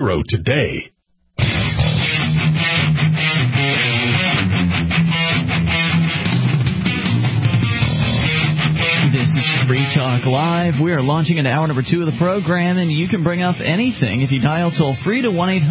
Hero today. This is Free Talk Live. We are launching into hour number 2 of the program, and you can bring up anything if you dial toll-free to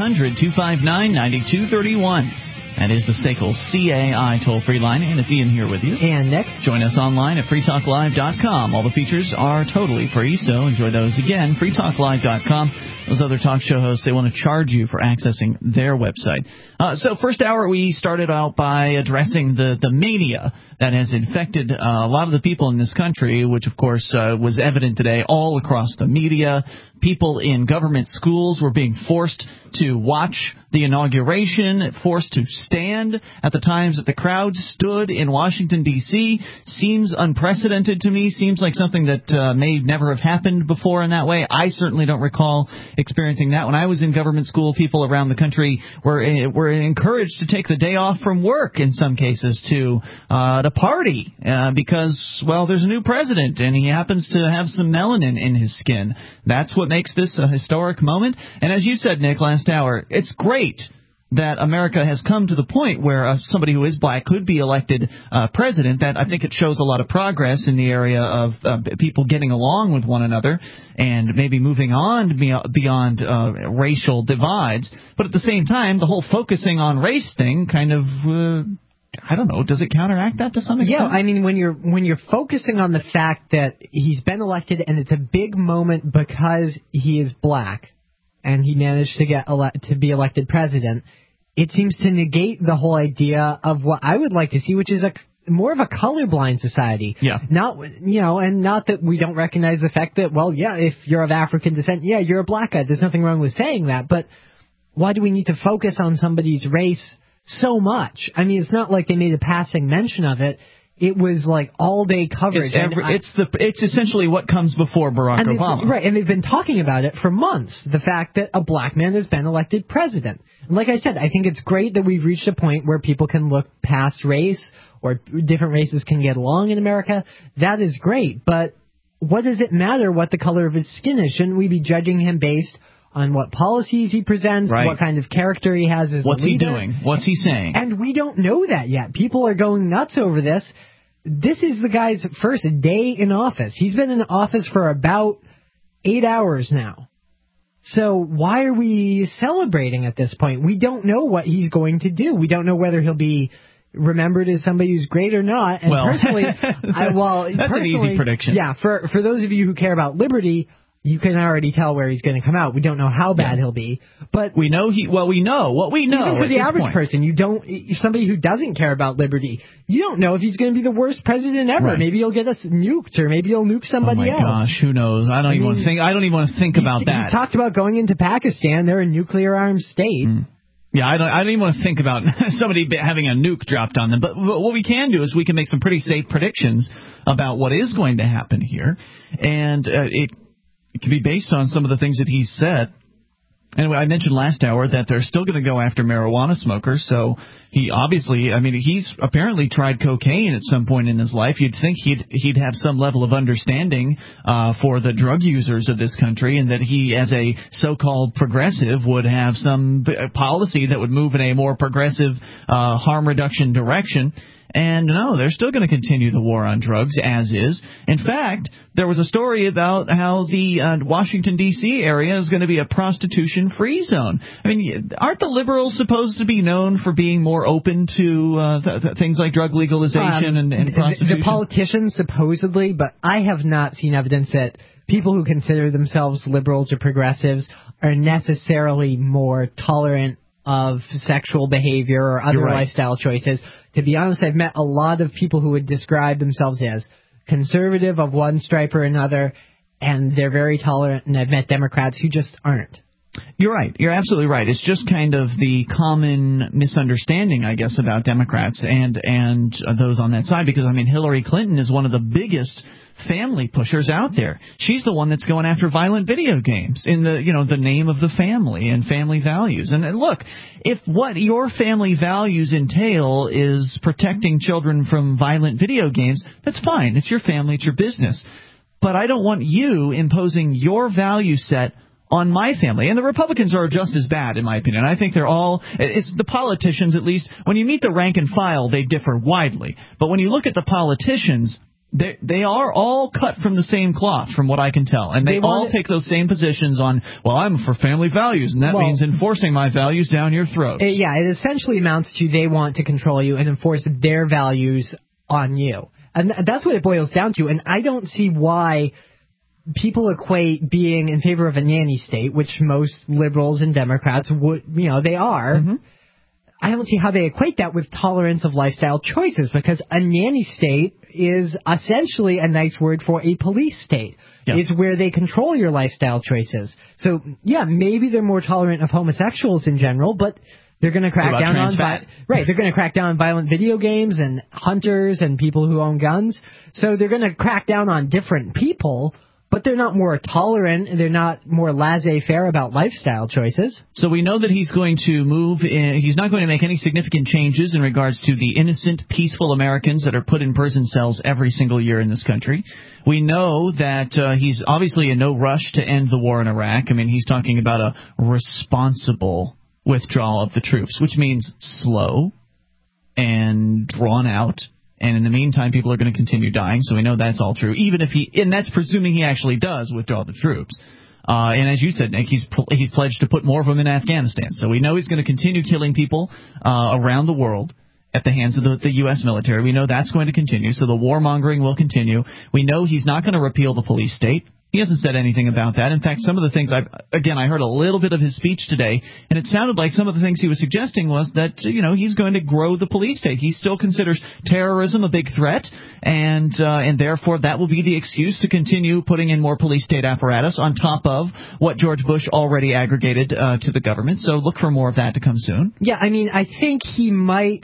1-800-259-9231. That is the SACL CAI toll-free line, and it's Ian here with you. And Nick. Join us online at freetalklive.com. All the features are totally free, so enjoy those. Again, freetalklive.com. Those other talk show hosts, they want to charge you for accessing their website. So first hour, we started out by addressing the mania that has infected a lot of the people in this country, which, of course, was evident today all across the media. People in government schools were being forced to watch the inauguration, forced to stand at the times that the crowd stood in Washington, D.C. Seems unprecedented to me. Seems like something that may never have happened before in that way. I certainly don't recall experiencing that. When I was in government school, people around the country were encouraged to take the day off from work in some cases to party because, well, there's a new president and he happens to have some melanin in his skin. That's what makes this a historic moment. And as you said, Nick, last hour, it's great that America has come to the point where somebody who is black could be elected president. That I think it shows a lot of progress in the area of people getting along with one another and maybe moving on beyond racial divides. But at the same time, the whole focusing on race thing kind of I don't know. Does it counteract that to some extent? Yeah, I mean, when you're focusing on the fact that he's been elected and it's a big moment because he is black and he managed to get to be elected president, it seems to negate the whole idea of what I would like to see, which is more of a colorblind society. Yeah. And not that we don't recognize the fact that, well, yeah, if you're of African descent, yeah, you're a black guy. There's nothing wrong with saying that. But why do we need to focus on somebody's race so much? I mean, it's not like they made a passing mention of it. It was like all-day coverage. It's essentially what comes before Barack Obama. Right, and they've been talking about it for months, the fact that a black man has been elected president. And like I said, I think it's great that we've reached a point where people can look past race or different races can get along in America. That is great, but what does it matter what the color of his skin is? Shouldn't we be judging him based on what policies he presents, right, what kind of character he has as a leader? What's he doing? What's he saying? And we don't know that yet. People are going nuts over this. This is the guy's first day in office. He's been in office for about 8 hours now. So why are we celebrating at this point? We don't know what he's going to do. We don't know whether he'll be remembered as somebody who's great or not. And personally, that's an easy prediction. Yeah, for those of you who care about liberty, you can already tell where he's going to come out. We don't know how bad he'll be, but we know we know what we know. Even for the average person, somebody who doesn't care about liberty, you don't know if he's going to be the worst president ever. Right. Maybe he'll get us nuked, or maybe he'll nuke somebody else. Oh my gosh, who knows? I don't even want to think about that. He talked about going into Pakistan. They're a nuclear armed state. Yeah, I don't even want to think about somebody having a nuke dropped on them. But what we can do is we can make some pretty safe predictions about what is going to happen here, and it can be based on some of the things that he said. Anyway, I mentioned last hour that they're still going to go after marijuana smokers, so he's apparently tried cocaine at some point in his life. You'd think he'd have some level of understanding for the drug users of this country, and that he, as a so-called progressive, would have some policy that would move in a more progressive harm reduction direction. And no, they're still going to continue the war on drugs as is. In fact, there was a story about how the Washington, D.C. area is going to be a prostitution-free zone. I mean, aren't the liberals supposed to be known for being more open to things like drug legalization and prostitution? The politicians, supposedly, but I have not seen evidence that people who consider themselves liberals or progressives are necessarily more tolerant of sexual behavior or other lifestyle choices. To be honest, I've met a lot of people who would describe themselves as conservative of one stripe or another, and they're very tolerant, and I've met Democrats who just aren't. You're right. You're absolutely right. It's just kind of the common misunderstanding, I guess, about Democrats and those on that side, because, I mean, Hillary Clinton is one of the biggest family pushers out there. She's the one that's going after violent video games in the name of the family and family values. And look, if what your family values entail is protecting children from violent video games, that's fine. It's your family, it's your business. But I don't want you imposing your value set on my family. And the Republicans are just as bad, in my opinion. I think it's the politicians, at least. When you meet the rank and file, they differ widely. But when you look at the politicians, they are all cut from the same cloth, from what I can tell. And they all take those same positions on, well, I'm for family values, and that means enforcing my values down your throats. It essentially amounts to they want to control you and enforce their values on you. And that's what it boils down to. And I don't see why people equate being in favor of a nanny state, which most liberals and Democrats would, they are. Mm-hmm. I don't see how they equate that with tolerance of lifestyle choices, because a nanny state is essentially a nice word for a police state. Yeah. It's where they control your lifestyle choices. So, yeah, maybe they're more tolerant of homosexuals in general, but they're going to crack down on they're going to crack down on violent video games and hunters and people who own guns. So they're going to crack down on different people, but they're not more tolerant and they're not more laissez-faire about lifestyle choices. So we know that he's going to move in. He's not going to make any significant changes in regards to the innocent, peaceful Americans that are put in prison cells every single year in this country. We know that he's obviously in no rush to end the war in Iraq. I mean, he's talking about a responsible withdrawal of the troops, which means slow and drawn out. And in the meantime, people are going to continue dying, so we know that's all true. And that's presuming he actually does withdraw the troops. And as you said, Nick, he's pledged to put more of them in Afghanistan. So we know he's going to continue killing people around the world at the hands of the U.S. military. We know that's going to continue, so the warmongering will continue. We know he's not going to repeal the police state. He hasn't said anything about that. In fact, some of the things I heard a little bit of his speech today, and it sounded like some of the things he was suggesting was that, he's going to grow the police state. He still considers terrorism a big threat, and therefore that will be the excuse to continue putting in more police state apparatus on top of what George Bush already aggregated to the government. So look for more of that to come soon. Yeah, I mean, I think he might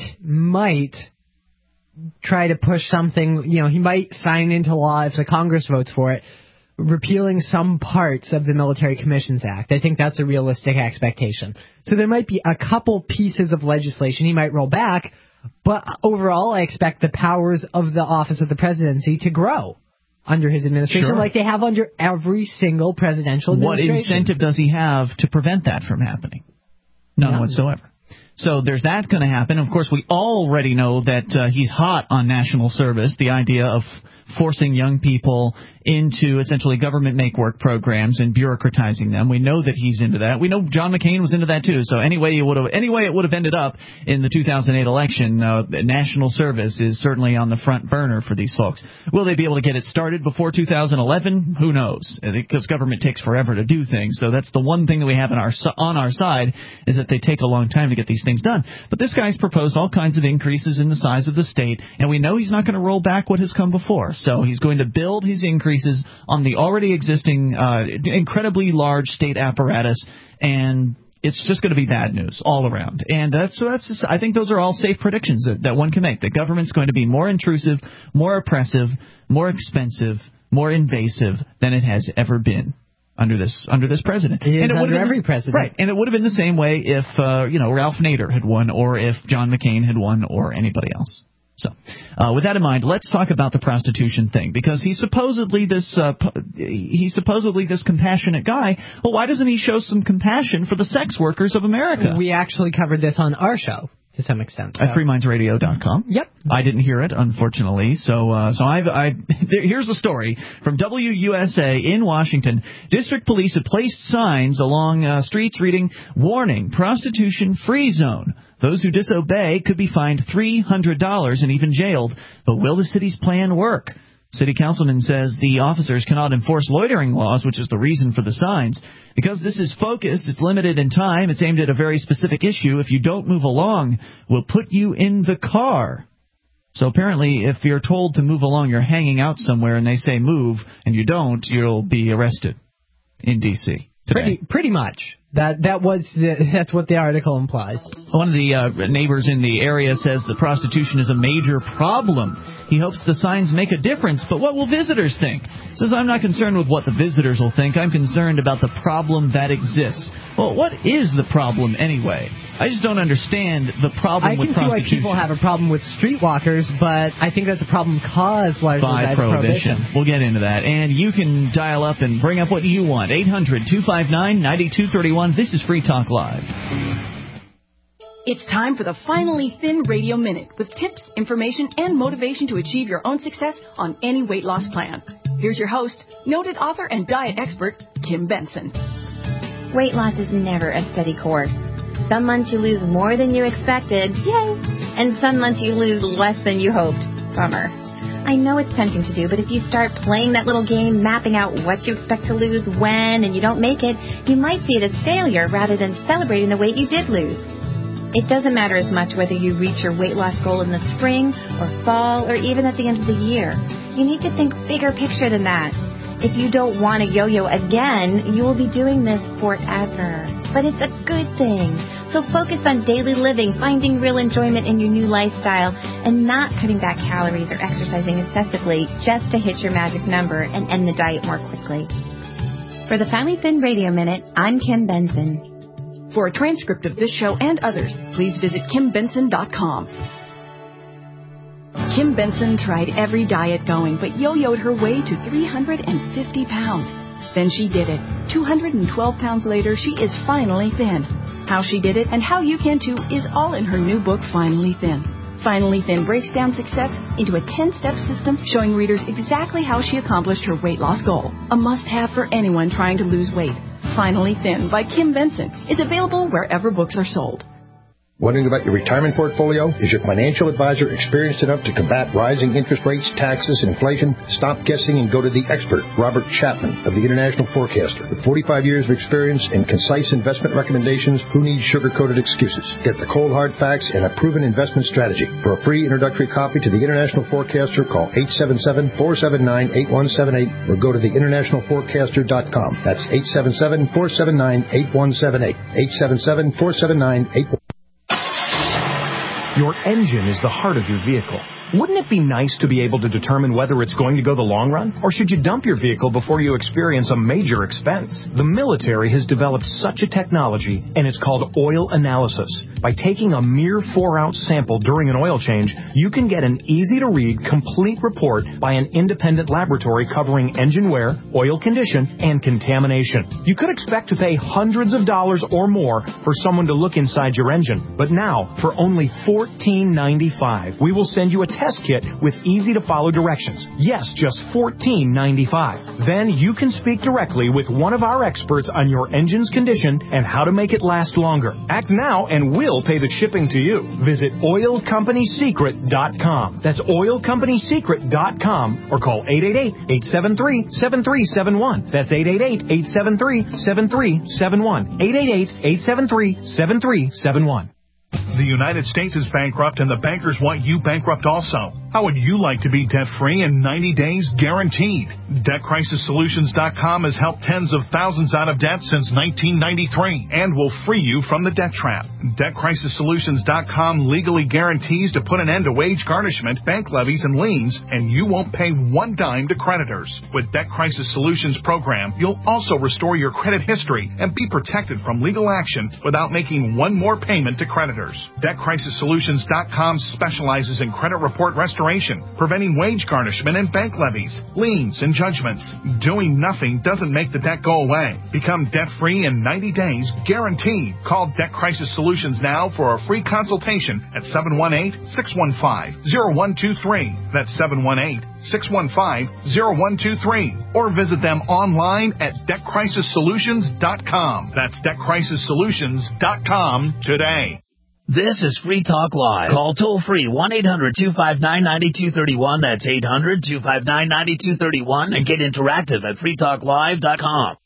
try to push something. He might sign into law if the Congress votes for it, repealing some parts of the Military Commissions Act. I think that's a realistic expectation. So there might be a couple pieces of legislation he might roll back, but overall I expect the powers of the office of the presidency to grow under his administration, like they have under every single presidential administration. What incentive does he have to prevent that from happening? None whatsoever. So there's that going to happen. Of course, we already know that he's hot on national service, the idea of forcing young people into essentially government make-work programs and bureaucratizing them. We know that he's into that. We know John McCain was into that too. So anyway it would have ended up in the 2008 election, national service is certainly on the front burner for these folks. Will they be able to get it started before 2011? Who knows? Because government takes forever to do things. So that's the one thing that we have on our side, is that they take a long time to get these things done. But this guy's proposed all kinds of increases in the size of the state, and we know he's not going to roll back what has come before. So he's going to build his increases on the already existing incredibly large state apparatus, and it's just going to be bad news all around. And I think those are all safe predictions that one can make. The government's going to be more intrusive, more oppressive, more expensive, more invasive than it has ever been under this president. And it under every president. Right. And it would have been the same way if Ralph Nader had won, or if John McCain had won, or anybody else. So, with that in mind, let's talk about the prostitution thing, because he's supposedly this compassionate guy. Well, why doesn't he show some compassion for the sex workers of America? We actually covered this on our show to some extent. At freemindsradio.com. Yep. I didn't hear it, unfortunately. So here's the story from WUSA in Washington. District police have placed signs along streets reading, "Warning, prostitution free zone. Those who disobey could be fined $300 and even jailed. But will the city's plan work?" City councilman says the officers cannot enforce loitering laws, which is the reason for the signs. Because this is focused, it's limited in time, it's aimed at a very specific issue. If you don't move along, we'll put you in the car. So apparently, if you're told to move along, you're hanging out somewhere and they say move, and you don't, you'll be arrested in D.C. today. Pretty much. That's what the article implies. One of the neighbors in the area says that prostitution is a major problem. He hopes the signs make a difference, but what will visitors think? Says, I'm not concerned with what the visitors will think. I'm concerned about the problem that exists. Well, what is the problem anyway? I just don't understand the problem with prostitution. I can see why people have a problem with streetwalkers, but I think that's a problem caused largely by prohibition. We'll get into that. And you can dial up and bring up what you want. 800-259-9231. This is Free Talk Live. It's time for the Finally Thin Radio Minute with tips, information, and motivation to achieve your own success on any weight loss plan. Here's your host, noted author and diet expert, Kim Benson. Weight loss is never a steady course. Some months you lose more than you expected, yay, and some months you lose less than you hoped, bummer. I know it's tempting to do, but if you start playing that little game, mapping out what you expect to lose when, and you don't make it, you might see it as failure rather than celebrating the weight you did lose. It doesn't matter as much whether you reach your weight loss goal in the spring or fall or even at the end of the year. You need to think bigger picture than that. If you don't want to yo-yo again, you will be doing this forever. But it's a good thing. So focus on daily living, finding real enjoyment in your new lifestyle, and not cutting back calories or exercising excessively just to hit your magic number and end the diet more quickly. For the Finally Thin Radio Minute, I'm Kim Benson. For a transcript of this show and others, please visit KimBenson.com. Kim Benson tried every diet going, but yo-yoed her way to 350 pounds. Then she did it. 212 pounds later, she is finally thin. How she did it and how you can too is all in her new book, Finally Thin. Finally Thin breaks down success into a 10-step system showing readers exactly how she accomplished her weight loss goal. A must-have for anyone trying to lose weight. Finally Thin by Kim Benson is available wherever books are sold. Wondering about your retirement portfolio? Is your financial advisor experienced enough to combat rising interest rates, taxes, and inflation? Stop guessing and go to the expert, Robert Chapman of the International Forecaster. With 45 years of experience and concise investment recommendations, who needs sugar-coated excuses? Get the cold, hard facts and a proven investment strategy. For a free introductory copy to the International Forecaster, call 877-479-8178 or go to theinternationalforecaster.com. That's 877-479-8178. 877-479-8178. Your engine is the heart of your vehicle. Wouldn't it be nice to be able to determine whether it's going to go the long run? Or should you dump your vehicle before you experience a major expense? The military has developed such a technology, and it's called oil analysis. By taking a mere 4-ounce sample during an oil change, you can get an easy-to-read, complete report by an independent laboratory covering engine wear, oil condition, and contamination. You could expect to pay hundreds of dollars or more for someone to look inside your engine. But now, for only $14.95, we will send you a test kit with easy-to-follow directions. Yes, just $14.95. Then you can speak directly with one of our experts on your engine's condition and how to make it last longer. Act now and we'll pay the shipping to you. Visit oilcompanysecret.com. That's oilcompanysecret.com or call 888-873-7371. That's 888-873-7371. 888-873-7371. The United States is bankrupt and the bankers want you bankrupt also. How would you like to be debt-free in 90 days guaranteed? DebtCrisisSolutions.com has helped tens of thousands out of debt since 1993 and will free you from the debt trap. DebtCrisisSolutions.com legally guarantees to put an end to wage garnishment, bank levies, and liens, and you won't pay one dime to creditors. With Debt Crisis Solutions program, you'll also restore your credit history and be protected from legal action without making one more payment to creditors. DebtCrisisSolutions.com specializes in credit report restoration, preventing wage garnishment and bank levies, liens, and judgments. Doing nothing doesn't make the debt go away. Become debt-free in 90 days, guaranteed. Call Debt Crisis Solutions now for a free consultation at 718-615-0123. That's 718-615-0123. Or visit them online at DebtCrisisSolutions.com. That's DebtCrisisSolutions.com today. This is Free Talk Live. Call toll-free 1-800-259-9231. That's 800-259-9231. And get interactive at freetalklive.com.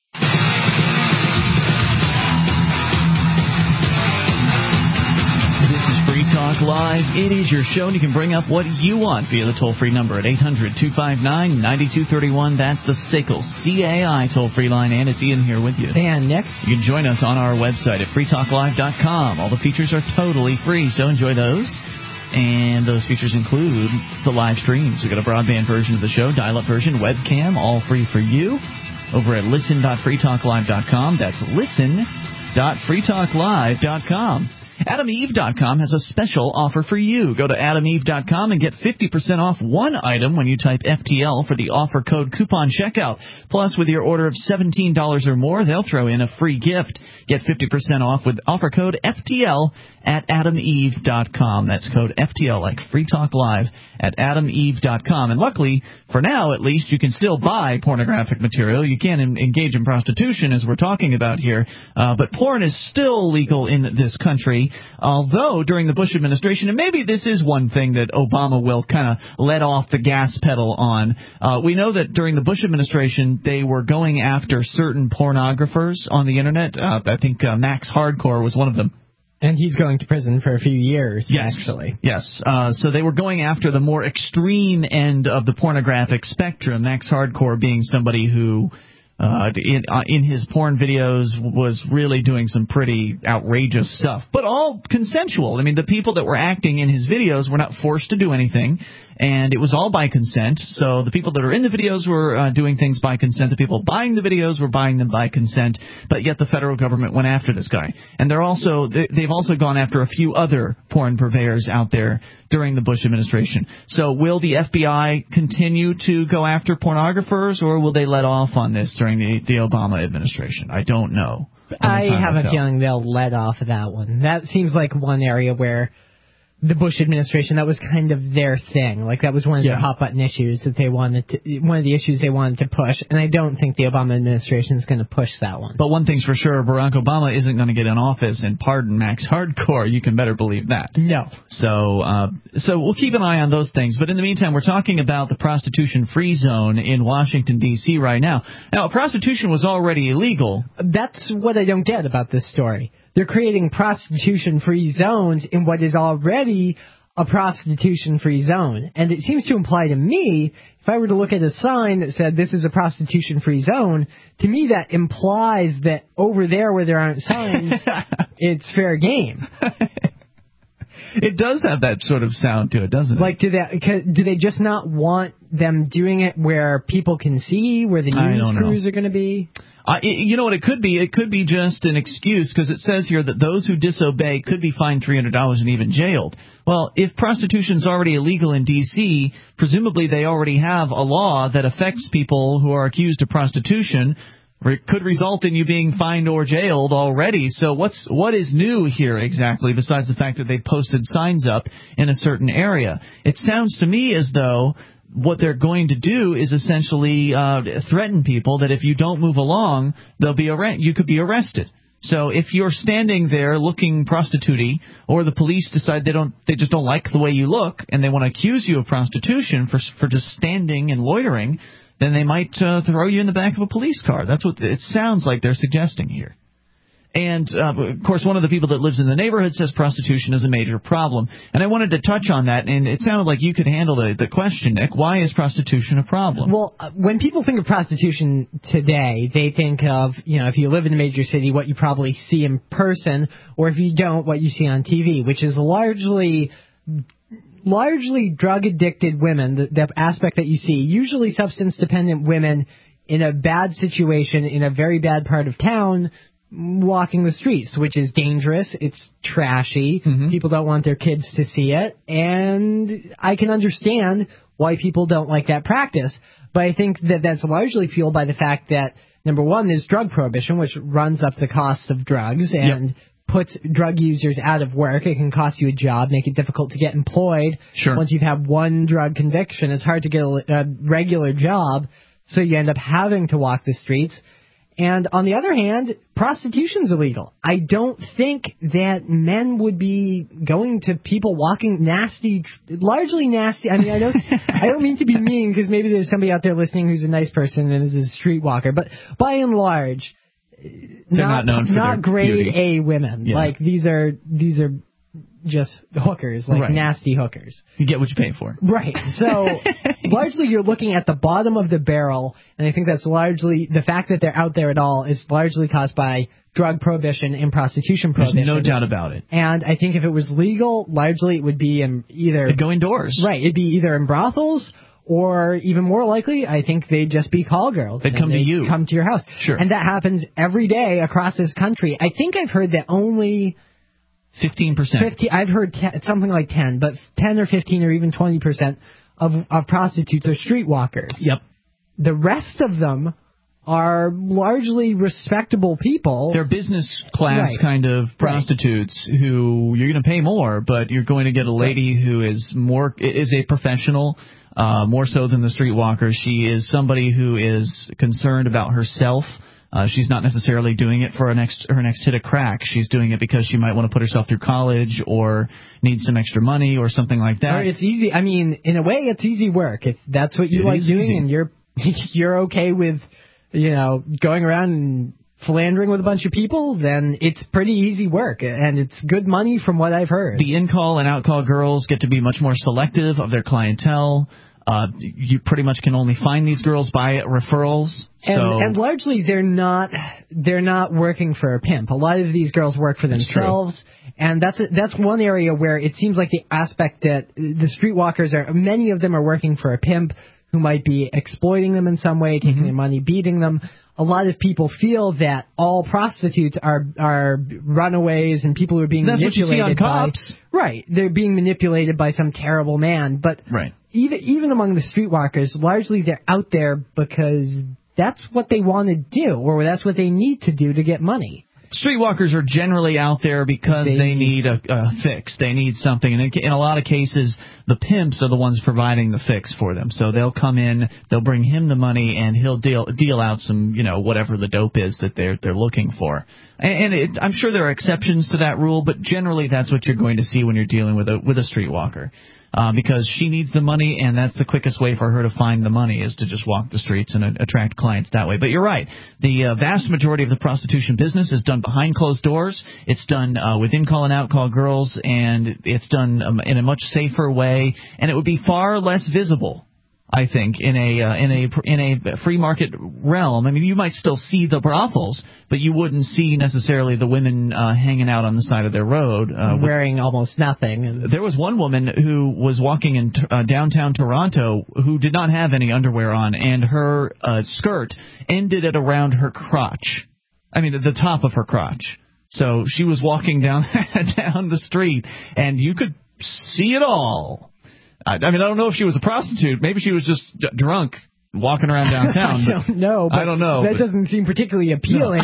This is Free Talk Live. It is your show, and you can bring up what you want via the toll-free number at 800-259-9231. That's the SACL CAI toll-free line, and it's Ian here with you. And Nick. You can join us on our website at freetalklive.com. All the features are totally free, so enjoy those. And those features include the live streams. We've got a broadband version of the show, dial-up version, webcam, all free for you. Over at listen.freetalklive.com. That's listen.freetalklive.com. AdamEve.com has a special offer for you. Go to AdamEve.com and get 50% off one item when you type FTL for the offer code coupon checkout. Plus, with your order of $17 or more, they'll throw in a free gift. Get 50% off with offer code FTL at AdamEve.com. That's code FTL, like Free Talk Live, at AdamEve.com. And luckily, for now at least, you can still buy pornographic material. You can't engage in prostitution, as we're talking about here, but porn is still legal in this country, although during the Bush administration, and maybe this is one thing that Obama will kind of let off the gas pedal on, we know that during the Bush administration, they were going after certain pornographers on the Internet. I think Max Hardcore was one of them. And he's going to prison for a few years, yes, actually. Yes. So they were going after the more extreme end of the pornographic spectrum, Max Hardcore being somebody who, in his porn videos, was really doing some pretty outrageous stuff, but all consensual. I mean, the people that were acting in his videos were not forced to do anything, and it was all by consent. So the people that are in the videos were doing things by consent. The people buying the videos were buying them by consent, but yet the federal government went after this guy. And they've also gone after a few other porn purveyors out there during the Bush administration. So will the FBI continue to go after pornographers, or will they let off on this during the Obama administration? I don't know. I have a feeling they'll let off that one. That seems like one area where the Bush administration, that was kind of their thing. Like, that was one of their hot-button issues that they wanted to, one of the issues they wanted to push, and I don't think the Obama administration is going to push that one. But one thing's for sure, Barack Obama isn't going to get in office and pardon Max Hardcore. You can better believe that. No. So we'll keep an eye on those things. But in the meantime, we're talking about the prostitution-free zone in Washington, D.C. right now. Now, prostitution was already illegal. That's what I don't get about this story. They're creating prostitution-free zones in what is already a prostitution-free zone. And it seems to imply to me, if I were to look at a sign that said this is a prostitution-free zone, to me that implies that over there where there aren't signs, it's fair game. It does have that sort of sound to it, doesn't it? Like, do they just not want them doing it where people can see, where the news crews are going to be? You know what it could be? It could be just an excuse, because it says here that those who disobey could be fined $300 and even jailed. Well, if prostitution is already illegal in D.C., presumably they already have a law that affects people who are accused of prostitution, or it could result in you being fined or jailed already. So what is new here exactly, besides the fact that they posted signs up in a certain area? It sounds to me as though what they're going to do is essentially threaten people that if you don't move along, you could be arrested. So if you're standing there looking prostitute-y, or the police decide they just don't like the way you look, and they want to accuse you of prostitution for just standing and loitering, then they might throw you in the back of a police car. That's what it sounds like they're suggesting here. And, of course, one of the people that lives in the neighborhood says prostitution is a major problem. And I wanted to touch on that, and it sounded like you could handle the question, Nick. Why is prostitution a problem? Well, when people think of prostitution today, they think of, if you live in a major city, what you probably see in person, or if you don't, what you see on TV, which is largely drug-addicted women, the aspect that you see, usually substance-dependent women in a bad situation, in a very bad part of town, walking the streets, which is dangerous. It's trashy. Mm-hmm. People don't want their kids to see it. And I can understand why people don't like that practice. But I think that that's largely fueled by the fact that, number one, there's drug prohibition, which runs up the costs of drugs and puts drug users out of work. It can cost you a job, make it difficult to get employed. Sure. Once you've had one drug conviction, it's hard to get a regular job, so you end up having to walk the streets. And on the other hand, prostitution's illegal. I don't think that men would be going to people walking largely nasty. I mean, I don't mean to be mean, because maybe there's somebody out there listening who's a nice person and is a streetwalker. But by and large, not grade beauty. A women. Yeah. Like these are just hookers, like nasty hookers. You get what you pay for. Right. So largely you're looking at the bottom of the barrel, and I think that's largely the fact that they're out there at all is largely caused by drug prohibition and prostitution prohibition. There's no doubt about it. And I think if it was legal, largely it would be in either... It'd go indoors. Right. It'd be either in brothels, or even more likely, I think they'd just be call girls. They'd come to you. Come to your house. Sure. And that happens every day across this country. I think I've heard that only 15%. I've heard something like 10, but 10 or 15 or even 20% of prostitutes are streetwalkers. Yep. The rest of them are largely respectable people. They're business class kind of prostitutes who you're going to pay more, but you're going to get a lady who is a professional, more so than the streetwalker. She is somebody who is concerned about herself. She's not necessarily doing it for her next hit of crack. She's doing it because she might want to put herself through college or need some extra money or something like that. Or it's easy. I mean, in a way, it's easy work. If that's what you like doing and you're okay with, going around and philandering with a bunch of people, then it's pretty easy work, and it's good money from what I've heard. The in-call and out-call girls get to be much more selective of their clientele. You pretty much can only find these girls by referrals. And largely they're not working for a pimp. A lot of these girls work for themselves, and that's one area where it seems like the aspect that the streetwalkers many of them are working for a pimp who might be exploiting them in some way, taking their money, beating them. A lot of people feel that all prostitutes are runaways and people who are being manipulated. That's what you see on cops. Right. They're being manipulated by some terrible man. But even among the streetwalkers, largely they're out there because that's what they want to do, or that's what they need to do to get money. Streetwalkers are generally out there because they need a fix. They need something. And in a lot of cases, the pimps are the ones providing the fix for them. So they'll come in, they'll bring him the money, and he'll deal out some, whatever the dope is that they're looking for. And I'm sure there are exceptions to that rule, but generally that's what you're going to see when you're dealing with a streetwalker. Because she needs the money, and that's the quickest way for her to find the money is to just walk the streets and attract clients that way. But you're right. The vast majority of the prostitution business is done behind closed doors. It's done with in-call and out-call girls, and it's done in a much safer way, and it would be far less visible, I think, in a free market realm. I mean, you might still see the brothels, but you wouldn't see necessarily the women hanging out on the side of their road wearing almost nothing. There was one woman who was walking in downtown Toronto who did not have any underwear on, and her skirt ended at around her crotch. I mean, at the top of her crotch. So she was walking down the street, and you could see it all. I mean, I don't know if she was a prostitute. Maybe she was just drunk walking around downtown. I don't know. That doesn't seem particularly appealing.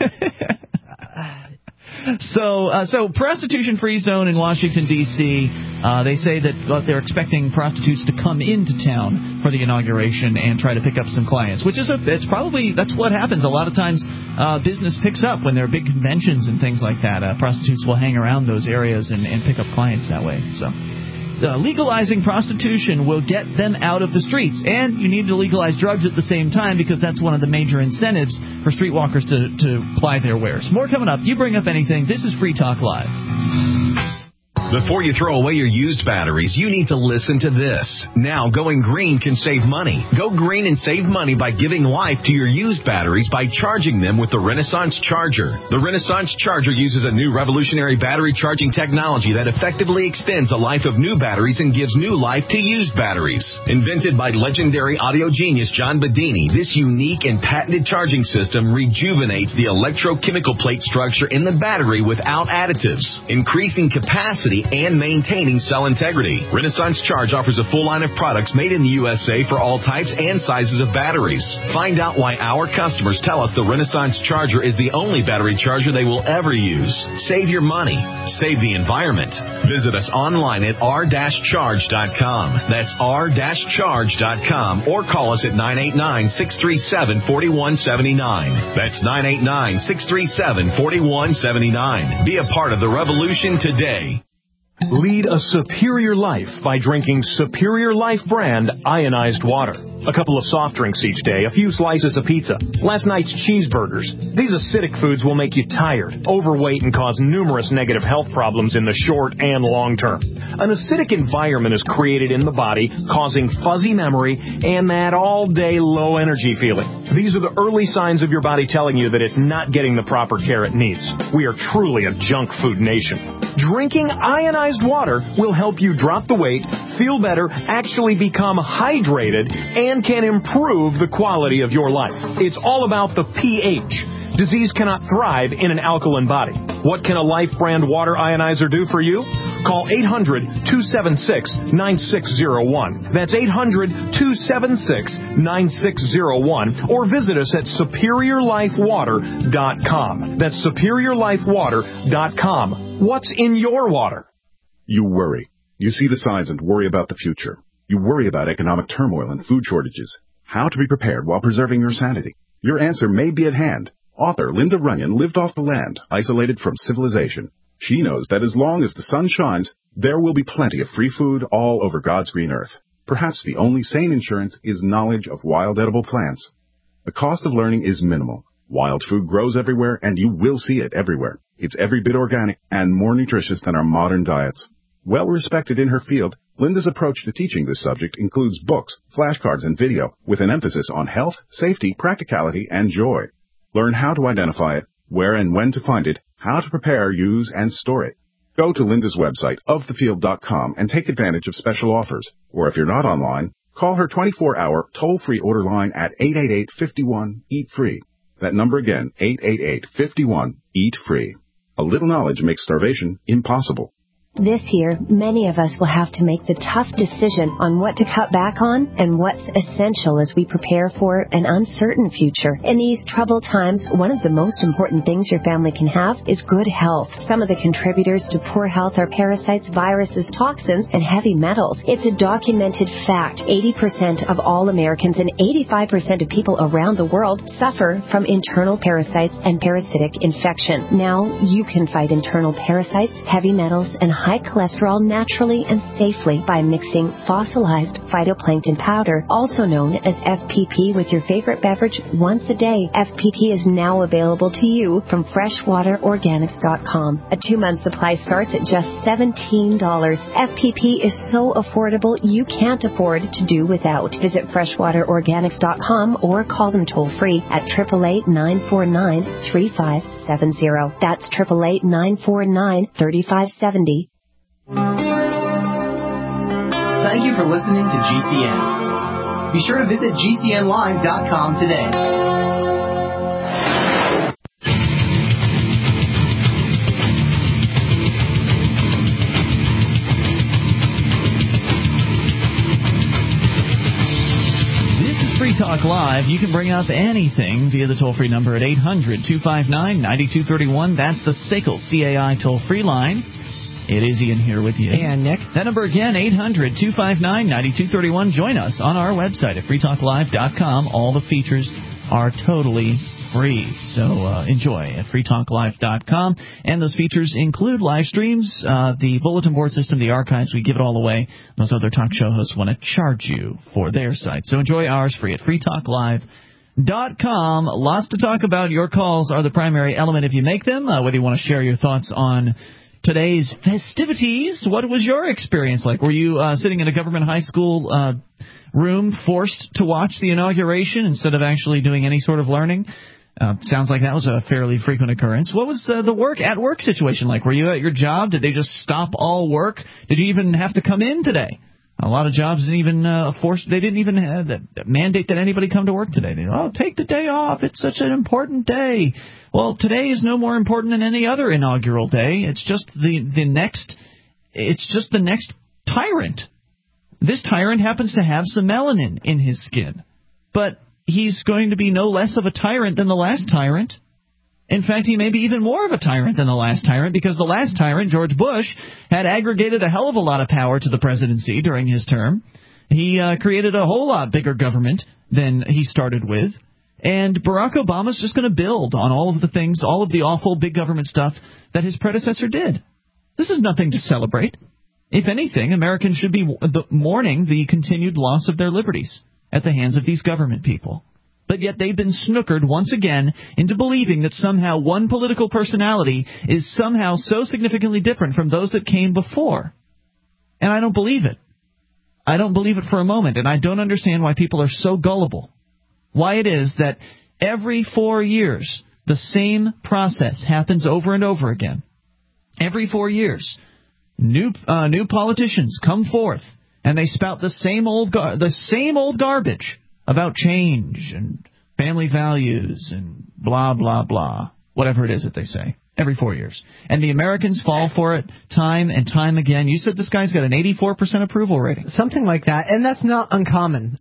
No. So prostitution-free zone in Washington, D.C., they say that they're expecting prostitutes to come into town for the inauguration and try to pick up some clients, which is that's what happens. A lot of times business picks up when there are big conventions and things like that. Prostitutes will hang around those areas and pick up clients that way. So legalizing prostitution will get them out of the streets. And you need to legalize drugs at the same time because that's one of the major incentives for streetwalkers to ply their wares. More coming up. You bring up anything. This is Free Talk Live. Before you throw away your used batteries, you need to listen to this. Now, going green can save money. Go green and save money by giving life to your used batteries by charging them with the Renaissance Charger. The Renaissance Charger uses a new revolutionary battery charging technology that effectively extends the life of new batteries and gives new life to used batteries. Invented by legendary audio genius John Bedini, this unique and patented charging system rejuvenates the electrochemical plate structure in the battery without additives, increasing capacity and maintaining cell integrity. Renaissance Charge offers a full line of products made in the USA for all types and sizes of batteries. Find out why our customers tell us the Renaissance Charger is the only battery charger they will ever use. Save your money. Save the environment. Visit us online at r-charge.com. That's r-charge.com or call us at 989-637-4179. That's 989-637-4179. Be a part of the revolution today. Lead a superior life by drinking Superior Life brand ionized water. A couple of soft drinks each day, a few slices of pizza, last night's cheeseburgers. These acidic foods will make you tired, overweight, and cause numerous negative health problems in the short and long term. An acidic environment is created in the body, causing fuzzy memory and that all-day low energy feeling. These are the early signs of your body telling you that it's not getting the proper care it needs. We are truly a junk food nation. Drinking ionized water will help you drop the weight, feel better, actually become hydrated, and can improve the quality of your life. It's all about the pH. Disease cannot thrive in an alkaline body. What can a Life brand water ionizer do for you? Call 800-276-9601. That's 800-276-9601. Or visit us at SuperiorLifeWater.com. That's SuperiorLifeWater.com. What's in your water? You worry. You see the signs and worry about the future. You worry about economic turmoil and food shortages. How to be prepared while preserving your sanity. Your answer may be at hand. Author Linda Runyon lived off the land, isolated from civilization. She knows that as long as the sun shines, there will be plenty of free food all over God's green earth. Perhaps the only sane insurance is knowledge of wild edible plants. The cost of learning is minimal. Wild food grows everywhere, and you will see it everywhere. It's every bit organic and more nutritious than our modern diets. Well respected in her field, Linda's approach to teaching this subject includes books, flashcards, and video, with an emphasis on health, safety, practicality, and joy. Learn how to identify it, where and when to find it, how to prepare, use, and store it. Go to Linda's website, ofthefield.com, and take advantage of special offers. Or if you're not online, call her 24-hour toll-free order line at 888-51-EAT-FREE. That number again, 888-51-EAT-FREE. A little knowledge makes starvation impossible. This year, many of us will have to make the tough decision on what to cut back on and what's essential as we prepare for an uncertain future. In these troubled times, one of the most important things your family can have is good health. Some of the contributors to poor health are parasites, viruses, toxins, and heavy metals. It's a documented fact. 80% of all Americans and 85% of people around the world suffer from internal parasites and parasitic infection. Now, you can fight internal parasites, heavy metals, and high cholesterol naturally and safely by mixing fossilized phytoplankton powder, also known as FPP, with your favorite beverage once a day. FPP is now available to you from freshwaterorganics.com. A 2-month supply starts at just $17. FPP is so affordable you can't afford to do without. Visit freshwaterorganics.com or call them toll-free at 888-949-3570. That's 888-949-3570. Thank you for listening to GCN. Be sure to visit GCNlive.com today. This is Free Talk Live. You can bring up anything via the toll-free number at 800-259-9231. That's the SACL CAI toll-free line. It is Ian here with you. And Nick. That number again, 800-259-9231. Join us on our website at freetalklive.com. All the features are totally free, so enjoy at freetalklive.com. And those features include live streams, the bulletin board system, the archives. We give it all away. Those other talk show hosts want to charge you for their site. So enjoy ours free at freetalklive.com. Lots to talk about. Your calls are the primary element if you make them, whether you want to share your thoughts on today's festivities. What was your experience like? Were you sitting in a government high school room forced to watch the inauguration instead of actually doing any sort of learning? Sounds like that was a fairly frequent occurrence. What was the work situation like? Were you at your job? Did they just stop all work? Did you even have to come in today? A lot of jobs didn't even they didn't even have that mandate that anybody come to work today. They take the day off. It's such an important day. Well, today is no more important than any other inaugural day. It's just the next tyrant. This tyrant happens to have some melanin in his skin, but he's going to be no less of a tyrant than the last tyrant. In fact, he may be even more of a tyrant than the last tyrant, because the last tyrant, George Bush, had aggregated a hell of a lot of power to the presidency during his term. He created a whole lot bigger government than he started with. And Barack Obama's just going to build on all of the things, all of the awful big government stuff that his predecessor did. This is nothing to celebrate. If anything, Americans should be mourning the continued loss of their liberties at the hands of these government people. But yet they've been snookered once again into believing that somehow one political personality is somehow so significantly different from those that came before. And I don't believe it. I don't believe it for a moment, and I don't understand why people are so gullible. Why it is that every 4 years the same process happens over and over again. Every 4 years, new politicians come forth and they spout the same old garbage about change and family values and blah, blah, blah, whatever it is that they say. Every 4 years. And the Americans fall for it time and time again. You said this guy's got an 84% approval rating. Something like that. And that's not uncommon.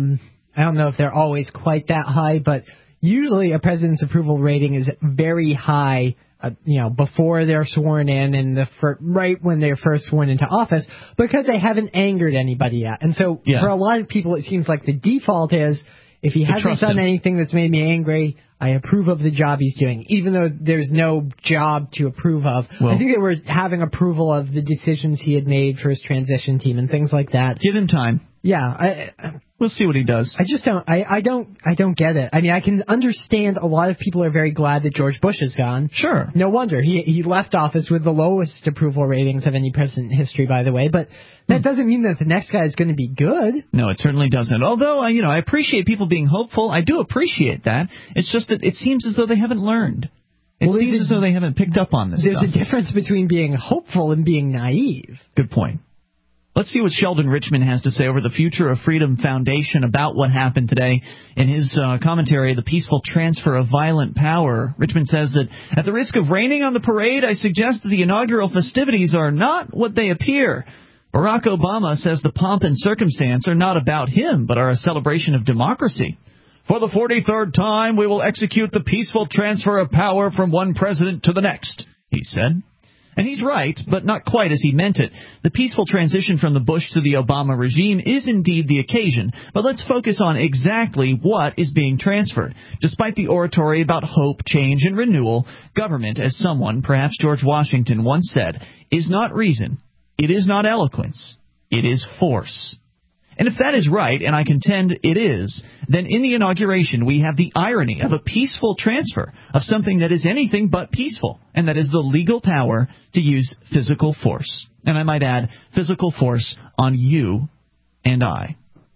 I don't know if they're always quite that high, but usually a president's approval rating is very high, before they're sworn in and right when they're first sworn into office, because they haven't angered anybody yet. And so for a lot of people, it seems like the default is, if he hasn't done anything that's made me angry, I approve of the job he's doing, even though there's no job to approve of. Well, I think they were having approval of the decisions he had made for his transition team and things like that. Give him time. Yeah, we'll see what he does. I just don't. I don't get it. I mean, I can understand a lot of people are very glad that George Bush is gone. Sure. No wonder he left office with the lowest approval ratings of any president in history, by the way. But that doesn't mean that the next guy is going to be good. No, it certainly doesn't. Although I appreciate people being hopeful. I do appreciate that. It's just that it seems as though they haven't learned. It seems as though they haven't picked up on this. There's a difference between being hopeful and being naive. Good point. Let's see what Sheldon Richman has to say over the Future of Freedom Foundation about what happened today. In his commentary, The Peaceful Transfer of Violent Power, Richman says that, at the risk of raining on the parade, I suggest that the inaugural festivities are not what they appear. Barack Obama says the pomp and circumstance are not about him, but are a celebration of democracy. For the 43rd time, we will execute the peaceful transfer of power from one president to the next, he said. And he's right, but not quite as he meant it. The peaceful transition from the Bush to the Obama regime is indeed the occasion, but let's focus on exactly what is being transferred. Despite the oratory about hope, change, and renewal, government, as someone, perhaps George Washington, once said, is not reason, it is not eloquence, it is force. And if that is right, and I contend it is, then in the inauguration we have the irony of a peaceful transfer of something that is anything but peaceful, and that is the legal power to use physical force. And I might add, physical force on you and I.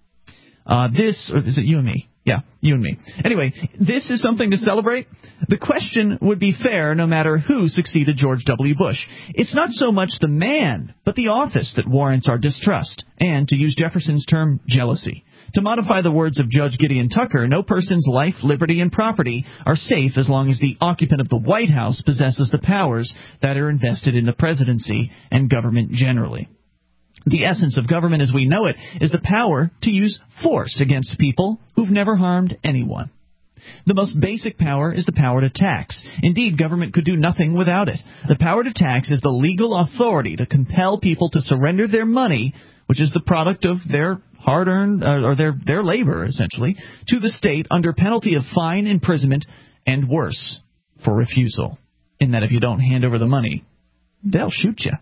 Or is it you and me? Yeah, you and me. Anyway, this is something to celebrate. The question would be fair no matter who succeeded George W. Bush. It's not so much the man, but the office that warrants our distrust, and, to use Jefferson's term, jealousy. To modify the words of Judge Gideon Tucker, no person's life, liberty, and property are safe as long as the occupant of the White House possesses the powers that are invested in the presidency and government generally. The essence of government as we know it is the power to use force against people who've never harmed anyone. The most basic power is the power to tax. Indeed, government could do nothing without it. The power to tax is the legal authority to compel people to surrender their money, which is the product of their hard-earned, or their labor, essentially, to the state under penalty of fine, imprisonment, and worse, for refusal. In that if you don't hand over the money, they'll shoot you.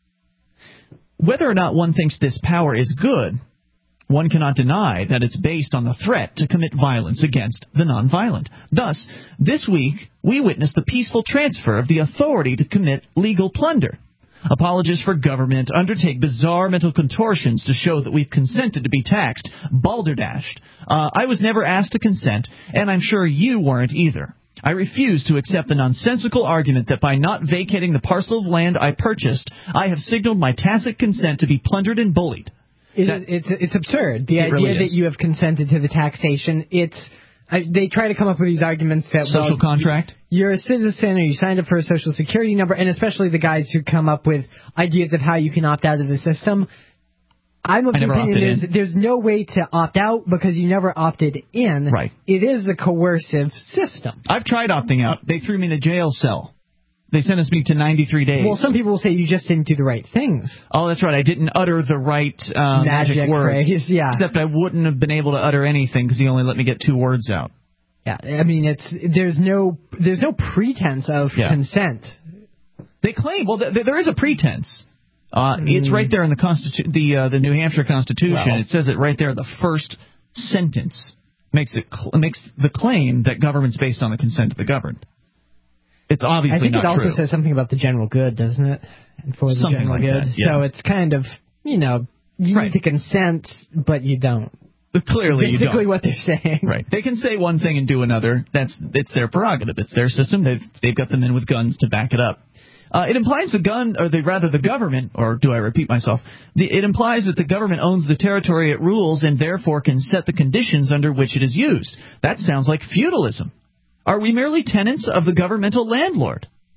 Whether or not one thinks this power is good, one cannot deny that it's based on the threat to commit violence against the nonviolent. Thus, this week, we witnessed the peaceful transfer of the authority to commit legal plunder. Apologists for government undertake bizarre mental contortions to show that we've consented to be taxed, balderdashed. I was never asked to consent, and I'm sure you weren't either. I refuse to accept the nonsensical argument that by not vacating the parcel of land I purchased, I have signaled my tacit consent to be plundered and bullied. It's absurd. The idea that you have consented to the taxation, they try to come up with these arguments that social contract. You're a citizen, or you signed up for a social security number, and especially the guys who come up with ideas of how you can opt out of the system. I'm of the opinion there's no way to opt out because you never opted in. Right. It is a coercive system. I've tried opting out. They threw me in a jail cell. They sentenced me to 93 days. Well, some people will say you just didn't do the right things. Oh, that's right. I didn't utter the right magic words. Phrase, yeah. Except I wouldn't have been able to utter anything because he only let me get 2 words out. Yeah, I mean, there's no pretense of consent. They claim, well, there is a pretense. It's right there in the New Hampshire Constitution. Well, it says it right there. The first sentence makes the claim that government's based on the consent of the governed. It's obviously not true. I think it also says something about the general good, doesn't it? And for the something general like good. That, yeah. So it's kind of, you need to consent, but you don't. But clearly you don't. Basically what they're saying. Right. They can say one thing and do another. It's their prerogative. It's their system. They've got the men with guns to back it up. It implies the government, or do I repeat myself? It implies that the government owns the territory it rules and therefore can set the conditions under which it is used. That sounds like feudalism. Are we merely tenants of the governmental landlord?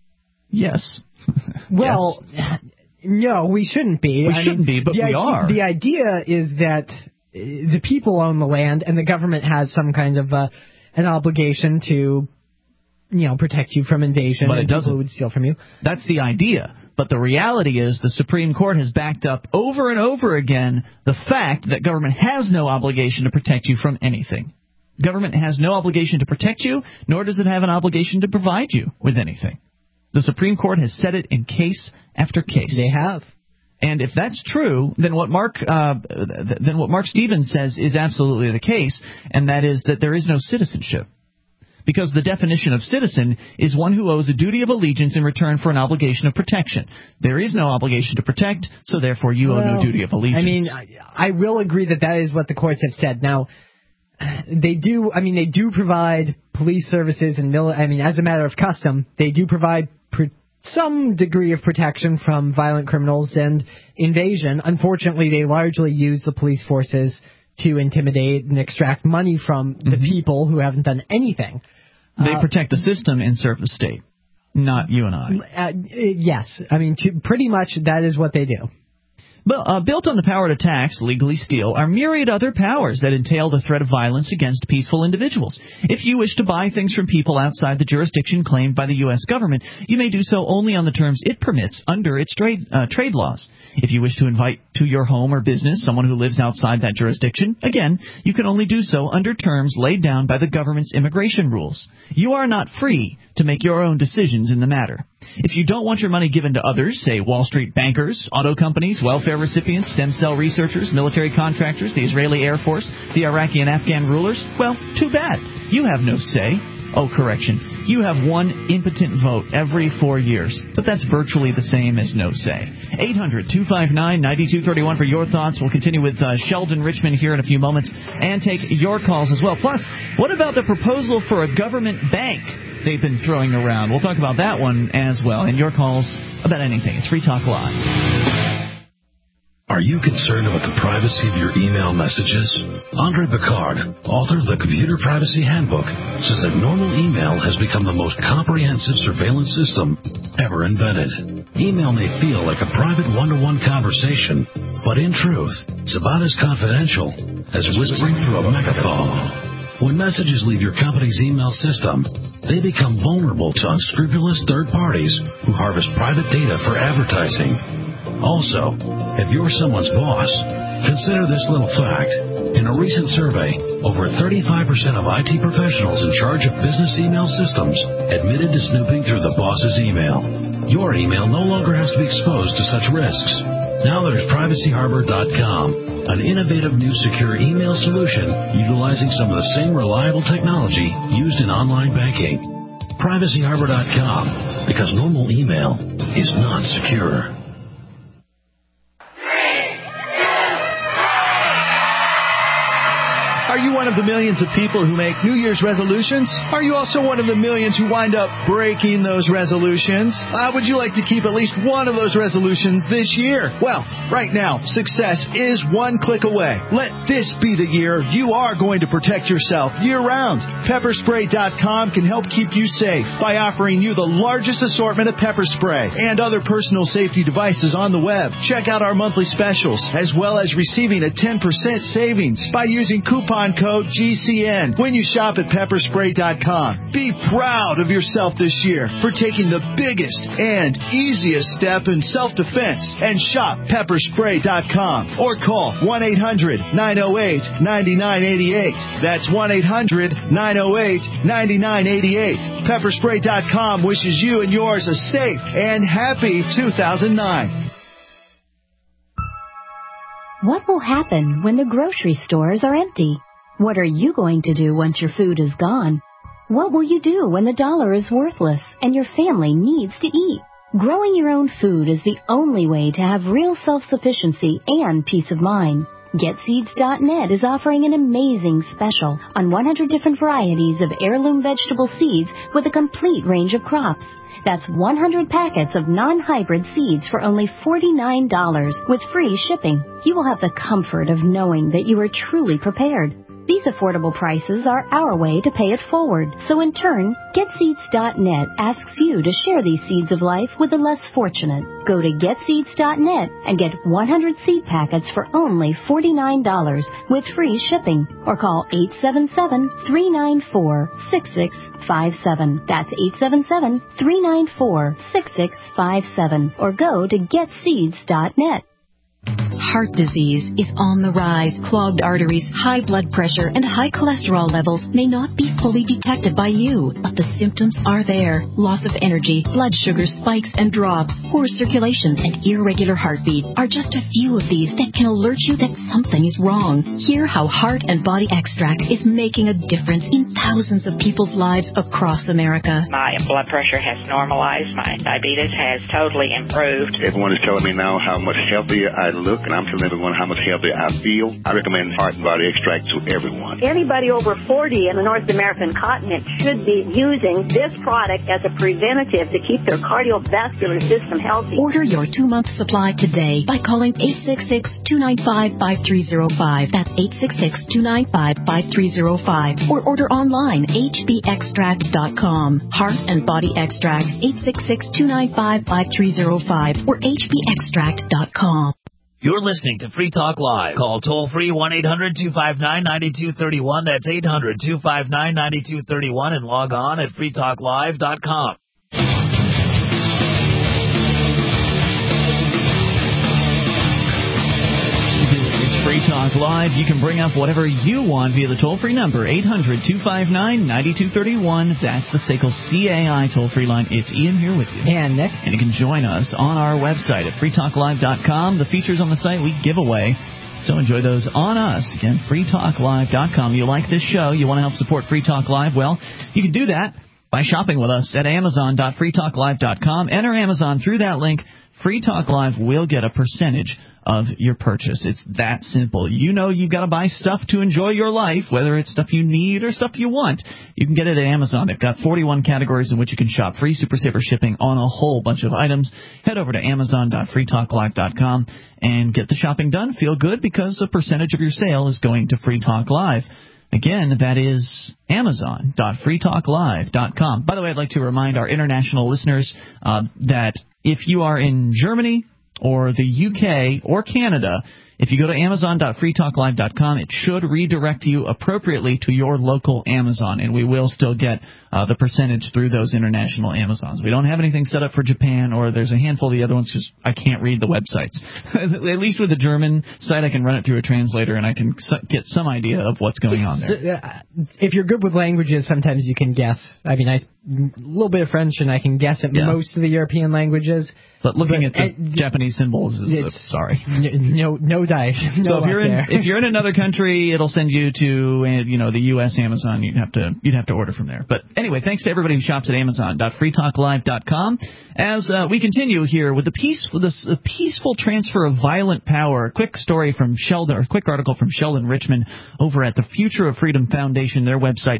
Yes. Well, no, we shouldn't be. We shouldn't be, but we are. The idea is that the people own the land, and the government has some kind of an obligation to, protect you from invasion. But it doesn't. People who would steal from you. That's the idea. But the reality is the Supreme Court has backed up over and over again the fact that government has no obligation to protect you from anything. Government has no obligation to protect you, nor does it have an obligation to provide you with anything. The Supreme Court has said it in case after case. They have. And if that's true, then what Mark Stevens says is absolutely the case, and that is that there is no citizenship. Because the definition of citizen is one who owes a duty of allegiance in return for an obligation of protection. There is no obligation to protect, so therefore you owe no duty of allegiance. I mean, I will agree that is what the courts have said. Now, they do provide police services and as a matter of custom, they do provide some degree of protection from violent criminals and invasion. Unfortunately, they largely use the police forces to intimidate and extract money from the people who haven't done anything. They protect the system and serve the state, not you and I. Yes. I mean, pretty much that is what they do. Built on the power to tax, legally steal, are myriad other powers that entail the threat of violence against peaceful individuals. If you wish to buy things from people outside the jurisdiction claimed by the U.S. government, you may do so only on the terms it permits under its trade laws. If you wish to invite to your home or business someone who lives outside that jurisdiction, again, you can only do so under terms laid down by the government's immigration rules. You are not free to make your own decisions in the matter. If you don't want your money given to others, say Wall Street bankers, auto companies, welfare recipients, stem cell researchers, military contractors, the Israeli Air Force, the Iraqi and Afghan rulers, well, too bad. You have no say. Oh, correction. You have one impotent vote every 4 years, but that's virtually the same as no say. 800-259-9231 for your thoughts. We'll continue with Sheldon Richman here in a few moments and take your calls as well. Plus, what about the proposal for a government bank they've been throwing around? We'll talk about that one as well, and your calls about anything. It's Free Talk Live. Are you concerned about the privacy of your email messages? Andre Picard, author of the Computer Privacy Handbook, says that normal email has become the most comprehensive surveillance system ever invented. Email may feel like a private one-to-one conversation, but in truth, it's about as confidential as whispering through a megaphone. When messages leave your company's email system, they become vulnerable to unscrupulous third parties who harvest private data for advertising. Also, if you're someone's boss, consider this little fact. In a recent survey, over 35% of IT professionals in charge of business email systems admitted to snooping through the boss's email. Your email no longer has to be exposed to such risks. Now there's PrivacyHarbor.com, an innovative new secure email solution utilizing some of the same reliable technology used in online banking. PrivacyHarbor.com, because normal email is not secure. Are you one of the millions of people who make New Year's resolutions? Are you also one of the millions who wind up breaking those resolutions? Would you like to keep at least one of those resolutions this year? Well, right now, success is one click away. Let this be the year you are going to protect yourself year-round. Pepperspray.com can help keep you safe by offering you the largest assortment of pepper spray and other personal safety devices on the web. Check out our monthly specials, as well as receiving a 10% savings by using coupon code GCN when you shop at pepperspray.com. Be proud of yourself this year for taking the biggest and easiest step in self-defense and shop pepperspray.com or call 1-800-908-9988. That's 1-800-908-9988. Pepperspray.com wishes you and yours a safe and happy 2009. What will happen when the grocery stores are empty? What are you going to do once your food is gone? What will you do when the dollar is worthless and your family needs to eat? Growing your own food is the only way to have real self-sufficiency and peace of mind. GetSeeds.net is offering an amazing special on 100 different varieties of heirloom vegetable seeds with a complete range of crops. That's 100 packets of non-hybrid seeds for only $49 with free shipping. You will have the comfort of knowing that you are truly prepared. These affordable prices are our way to pay it forward. So in turn, GetSeeds.net asks you to share these seeds of life with the less fortunate. Go to GetSeeds.net and get 100 seed packets for only $49 with free shipping. Or call 877-394-6657. That's 877-394-6657. Or go to GetSeeds.net. Heart disease is on the rise. Clogged arteries, high blood pressure, and high cholesterol levels may not be fully detected by you, but the symptoms are there. Loss of energy, blood sugar spikes and drops, poor circulation, and irregular heartbeat are just a few of these that can alert you that something is wrong. Hear how Heart and Body Extract is making a difference in thousands of people's lives across America. My blood pressure has normalized. My diabetes has totally improved. Everyone is telling me now how much healthier I look, and I'm telling everyone how much healthier I feel. I recommend Heart and Body Extract to everyone. Anybody over 40 in the North American continent should be using this product as a preventative to keep their cardiovascular system healthy. Order your 2-month supply today by calling 866-295-5305. That's 866-295-5305. Or order online, hbextract.com. Heart and Body Extract, 866-295-5305 or hbextract.com. You're listening to Free Talk Live. Call toll-free 1-800-259-9231. That's 800-259-9231 and log on at freetalklive.com. Free Talk Live. You can bring up whatever you want via the toll-free number, 800-259-9231. That's the SACL CAI toll-free line. It's Ian here with you. And Nick. And you can join us on our website at freetalklive.com. The features on the site we give away, so enjoy those on us. Again, freetalklive.com. You like this show, you want to help support Free Talk Live, well, you can do that by shopping with us at amazon.freetalklive.com. Enter Amazon through that link. Free Talk Live will get a percentage of your purchase. It's that simple. You know you've got to buy stuff to enjoy your life, whether it's stuff you need or stuff you want. You can get it at Amazon. They've got 41 categories in which you can shop. Free Super Saver shipping on a whole bunch of items. Head over to amazon.freetalklive.com and get the shopping done. Feel good because a percentage of your sale is going to Free Talk Live. Again, that is amazon.freetalklive.com. By the way, I'd like to remind our international listeners that if you are in Germany or the UK or Canada, if you go to amazon.freetalklive.com, it should redirect you appropriately to your local Amazon, and we will still get the percentage through those international Amazons. We don't have anything set up for Japan, or there's a handful of the other ones because I can't read the websites. At least with the German site, I can run it through a translator, and I can get some idea of what's going on there. If you're good with languages, sometimes you can guess. I mean, a little bit of French, and I can guess at most of the European languages. But looking at the Japanese symbols is sorry. No dice. So if you're in another country, it'll send you to the U.S. Amazon. You'd have to order from there. But anyway, thanks to everybody who shops at Amazon.freetalklive.com. As we continue here with the peaceful transfer of violent power. A quick story from Sheldon, or a quick article from Sheldon Richman over at the Future of Freedom Foundation. Their website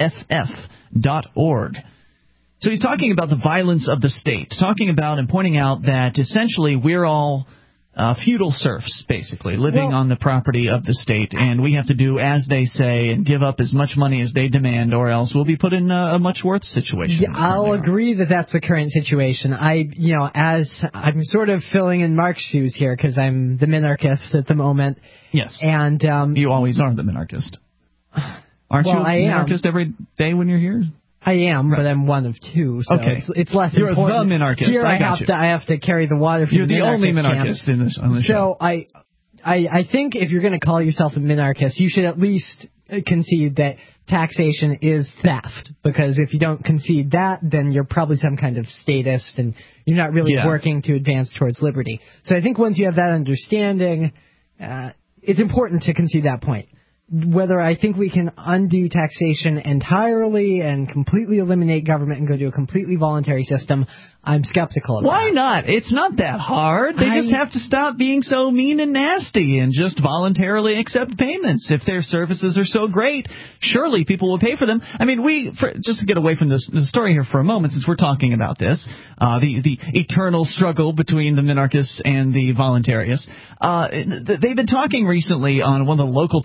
fff.org. So he's talking about the violence of the state, talking about and pointing out that essentially we're all feudal serfs, basically, living on the property of the state, and we have to do as they say and give up as much money as they demand, or else we'll be put in a much worse situation. Yeah, I'll agree that that's the current situation. As I'm sort of filling in Mark's shoes here because I'm the minarchist at the moment. Yes. And you always are the minarchist. Aren't you a minarchist every day when you're here? I am, but I'm one of two, so okay. It's less You're important. You're the minarchist. Here I have to carry the water for You're the only minarchist on the show. So I think if you're going to call yourself a minarchist, you should at least concede that taxation is theft, because if you don't concede that, then you're probably some kind of statist, and you're not really working to advance towards liberty. So I think once you have that understanding, it's important to concede that point. Whether I think we can undo taxation entirely and completely eliminate government and go to a completely voluntary system, I'm skeptical of that. Why not? It's not that hard. They just have to stop being so mean and nasty and just voluntarily accept payments. If their services are so great, surely people will pay for them. I mean, just to get away from the story here for a moment, since we're talking about this, the eternal struggle between the minarchists and the voluntarists, they've been talking recently on one of the local talk shows.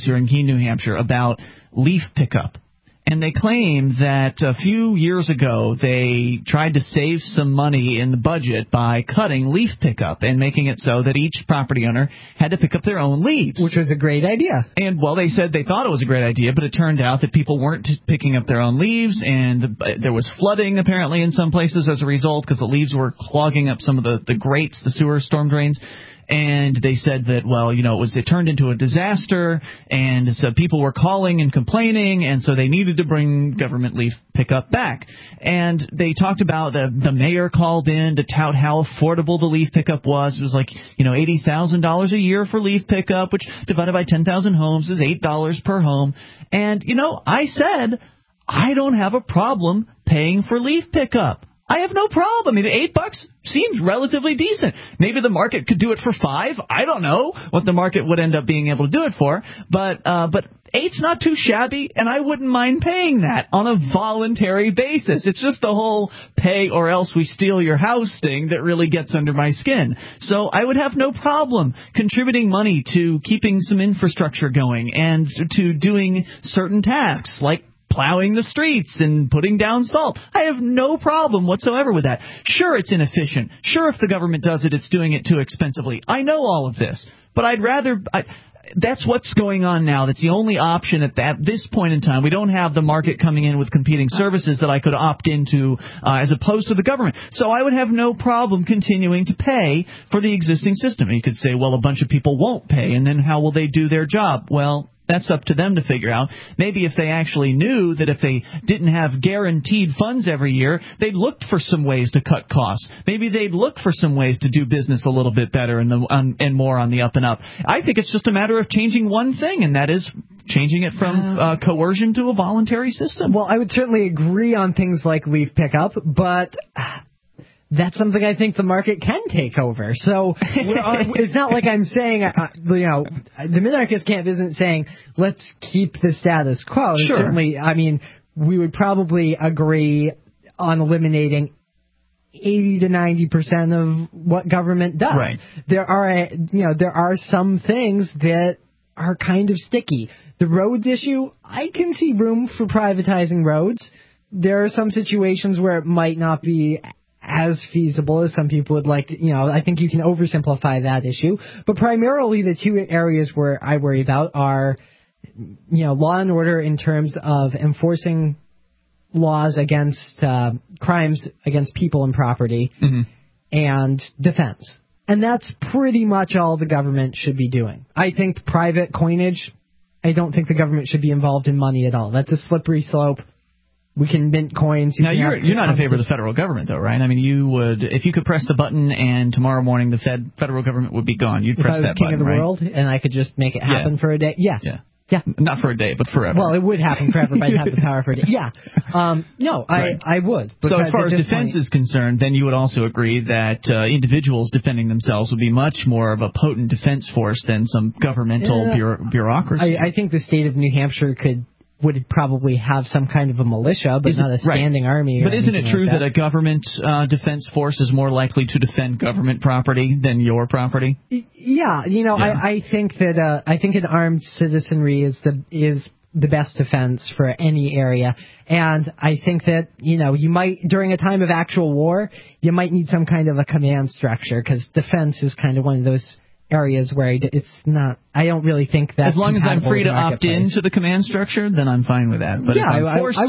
shows here in Keene, New Hampshire, about leaf pickup. And they claim that a few years ago they tried to save some money in the budget by cutting leaf pickup and making it so that each property owner had to pick up their own leaves. Which was a great idea. And, well, they said they thought it was a great idea, but it turned out that people weren't picking up their own leaves, and there was flooding apparently in some places as a result because the leaves were clogging up some of the grates, the sewer storm drains. And they said that, well, you know, it turned into a disaster, and so people were calling and complaining, and so they needed to bring government leaf pickup back. And they talked about the mayor called in to tout how affordable the leaf pickup was. It was like, you know, $80,000 a year for leaf pickup, which divided by 10,000 homes is $8 per home. And, you know, I said I don't have a problem paying for leaf pickup. I have no problem. I mean, $8 seems relatively decent. Maybe the market could do it for $5. I don't know what the market would end up being able to do it for, but $8's not too shabby, and I wouldn't mind paying that on a voluntary basis. It's just the whole pay or else we steal your house thing that really gets under my skin. So I would have no problem contributing money to keeping some infrastructure going and to doing certain tasks like plowing the streets and putting down salt. I have no problem whatsoever with that. Sure, it's inefficient. Sure, if the government does it, it's doing it too expensively. I know all of this. But I'd rather... that's what's going on now. That's the only option at this point in time. We don't have the market coming in with competing services that I could opt into as opposed to the government. So I would have no problem continuing to pay for the existing system. And you could say, well, a bunch of people won't pay, and then how will they do their job? Well, that's up to them to figure out. Maybe if they actually knew that if they didn't have guaranteed funds every year, they'd look for some ways to cut costs. Maybe they'd look for some ways to do business a little bit better and more on the up and up. I think it's just a matter of changing one thing, and that is changing it from coercion to a voluntary system. Well, I would certainly agree on things like leaf pickup, but... that's something I think the market can take over. So it's not like I'm saying, you know, the minarchist camp isn't saying, let's keep the status quo. Sure. Certainly, I mean, we would probably agree on eliminating 80 to 90% of what government does. Right. There are some things that are kind of sticky. The roads issue, I can see room for privatizing roads. There are some situations where it might not be as feasible as some people would like. You know, I think you can oversimplify that issue. But primarily the two areas where I worry about are, you know, law and order in terms of enforcing laws against crimes against people and property, and defense. And that's pretty much all the government should be doing. I think private coinage, I don't think the government should be involved in money at all. That's a slippery slope. We can mint coins. Now, you're not in favor of the federal government, though, right? I mean, you would, if you could press the button and tomorrow morning the federal government would be gone, you'd press that button, right? If I was king of the world and I could just make it happen for a day, yes. Yeah. Not for a day, but forever. Well, it would happen forever, but I'd have the power for a day. Yeah. No, I would. So as far as defense is concerned, then you would also agree that individuals defending themselves would be much more of a potent defense force than some governmental bureaucracy. I think the state of New Hampshire would probably have some kind of a militia, but not a standing army. But isn't it true that a government defense force is more likely to defend government property than your property? Yeah, you know, I think that an armed citizenry is the best defense for any area, and I think that, you know, you might, during a time of actual war, you might need some kind of a command structure, because defense is kind of one of those areas where it's not. I don't really think that's as long as I'm free to opt into the command structure, then I'm fine with that. But yeah, if I'm forced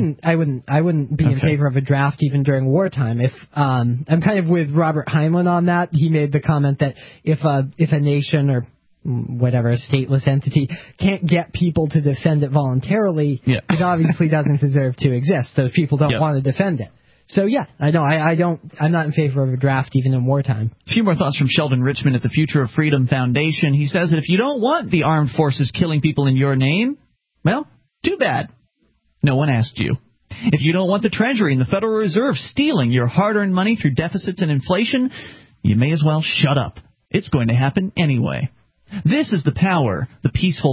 I wouldn't be in favor of a draft even during wartime. If I'm kind of with Robert Heinlein on that. He made the comment that if a nation or whatever, a stateless entity can't get people to defend it voluntarily, it obviously doesn't deserve to exist. Those people don't want to defend it. So, yeah, I know. I'm not in favor of a draft even in wartime. A few more thoughts from Sheldon Richman at the Future of Freedom Foundation. He says that if you don't want the armed forces killing people in your name, well, too bad. No one asked you. If you don't want the Treasury and the Federal Reserve stealing your hard-earned money through deficits and inflation, you may as well shut up. It's going to happen anyway. This is the power, the peaceful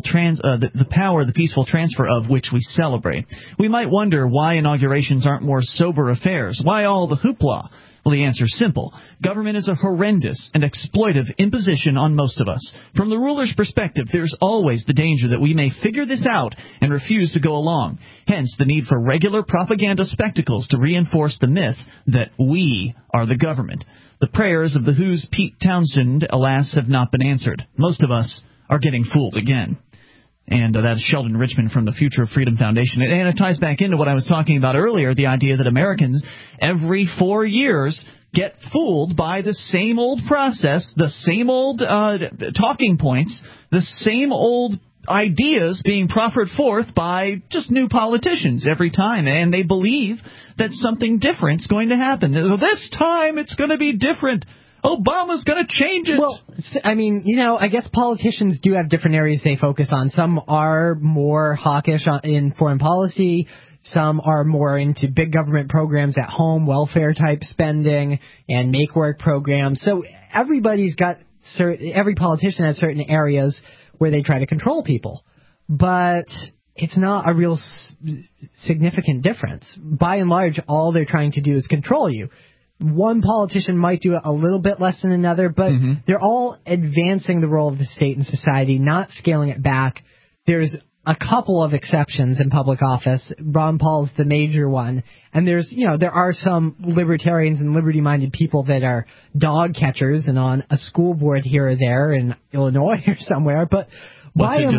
transfer of which we celebrate. We might wonder why inaugurations aren't more sober affairs, why all the hoopla. Well, the answer is simple. Government is a horrendous and exploitive imposition on most of us. From the ruler's perspective, there's always the danger that we may figure this out and refuse to go along. Hence, the need for regular propaganda spectacles to reinforce the myth that we are the government. The prayers of the Who's Pete Townsend, alas, have not been answered. Most of us are getting fooled again. And that's Sheldon Richman from the Future of Freedom Foundation. And it ties back into what I was talking about earlier, the idea that Americans, every 4 years, get fooled by the same old process, the same old talking points, the same old ideas being proffered forth by just new politicians every time. And they believe that something different's going to happen. This time it's going to be different. Obama's going to change it. Well, I mean, I guess politicians do have different areas they focus on. Some are more hawkish in foreign policy. Some are more into big government programs at home, welfare-type spending, and make-work programs. So every politician has certain areas where they try to control people. But it's not a real significant difference. By and large, all they're trying to do is control you. One politician might do it a little bit less than another, but they're all advancing the role of the state and society, not scaling it back. There's a couple of exceptions in public office. Ron Paul's the major one. And there are some libertarians and liberty-minded people that are dog catchers and on a school board here or there in Illinois or somewhere. But by and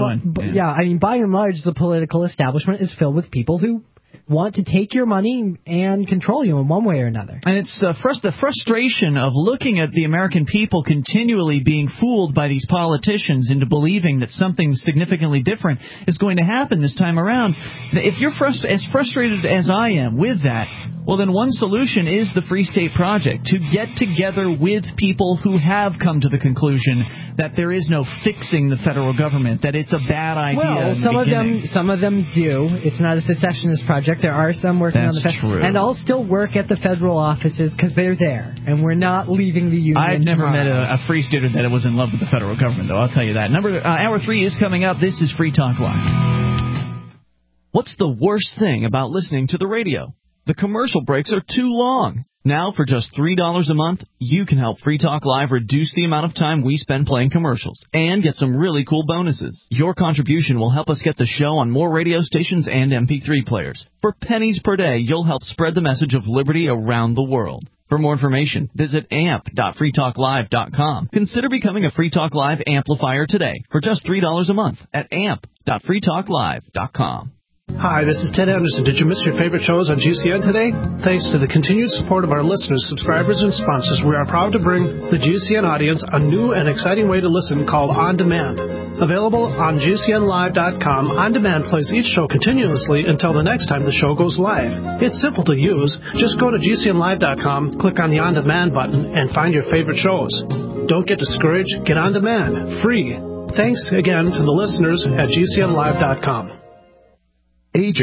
large, the political establishment is filled with people who want to take your money and control you in one way or another. And it's the frustration of looking at the American people continually being fooled by these politicians into believing that something significantly different is going to happen this time around. If you're as frustrated as I am with that, well, then one solution is the Free State Project, to get together with people who have come to the conclusion that there is no fixing the federal government, that it's a bad idea. Well, some of them do. It's not a secessionist project. There are some working on the federal, and I'll still work at the federal offices because they're there, and we're not leaving the union. I've never met a Free Stater that was in love with the federal government, though. I'll tell you that. Hour 3 is coming up. This is Free Talk Live. What's the worst thing about listening to the radio? The commercial breaks are too long. Now, for just $3 a month, you can help Free Talk Live reduce the amount of time we spend playing commercials and get some really cool bonuses. Your contribution will help us get the show on more radio stations and MP3 players. For pennies per day, you'll help spread the message of liberty around the world. For more information, visit amp.freetalklive.com. Consider becoming a Free Talk Live amplifier today for just $3 a month at amp.freetalklive.com. Hi, this is Ted Anderson. Did you miss your favorite shows on GCN today? Thanks to the continued support of our listeners, subscribers, and sponsors, we are proud to bring the GCN audience a new and exciting way to listen called On Demand. Available on GCNlive.com, On Demand plays each show continuously until the next time the show goes live. It's simple to use. Just go to GCNlive.com, click on the On Demand button, and find your favorite shows. Don't get discouraged. Get On Demand. Free. Thanks again to the listeners at GCNlive.com.